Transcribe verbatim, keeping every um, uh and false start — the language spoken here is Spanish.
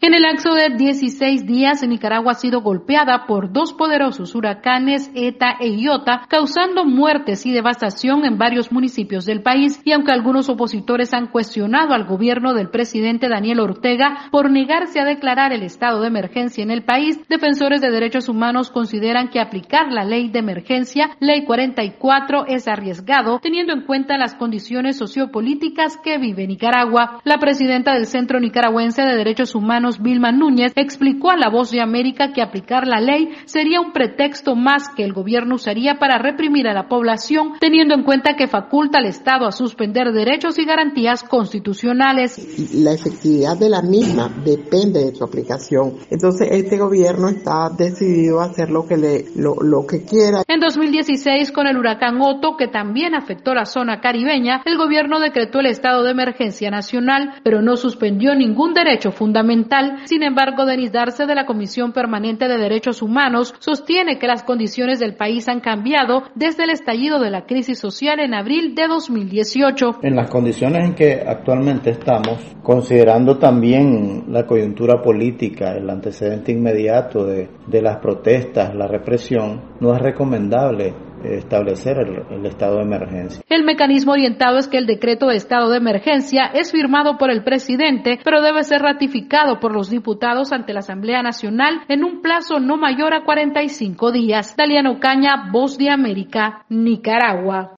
En el lapso de dieciséis días, Nicaragua ha sido golpeada por dos poderosos huracanes ETA e IOTA, causando muertes y devastación en varios municipios del país. Y aunque algunos opositores han cuestionado al gobierno del presidente Daniel Ortega por negarse a declarar el estado de emergencia en el país, defensores de derechos humanos consideran que aplicar la ley de emergencia, Ley cuarenta y cuatro, es arriesgado, teniendo en cuenta las condiciones sociopolíticas que vive Nicaragua. La presidenta del Centro Nicaragüense de Derechos Humanos, Vilma Núñez, explicó a La Voz de América que aplicar la ley sería un pretexto más que el gobierno usaría para reprimir a la población, teniendo en cuenta que faculta al Estado a suspender derechos y garantías constitucionales. La efectividad de la misma depende de su aplicación. Entonces, este gobierno está decidido a hacer lo que le lo, lo que quiera. En dos mil dieciséis, con el huracán Otto, que también afectó la zona caribeña, el gobierno decretó el estado de emergencia nacional, pero no suspendió ningún derecho fundamental. Sin embargo, Denis Darce, de la Comisión Permanente de Derechos Humanos, sostiene que las condiciones del país han cambiado desde el estallido de la crisis social en abril de dos mil dieciocho. En las condiciones en que actualmente estamos, considerando también la coyuntura política, el antecedente inmediato de, de las protestas, la represión, no es recomendable establecer el, el estado de emergencia. El mecanismo orientado es que el decreto de estado de emergencia es firmado por el presidente, pero debe ser ratificado por los diputados ante la Asamblea Nacional en un plazo no mayor a cuarenta y cinco días. Daliano Caña, Voz de América, Nicaragua.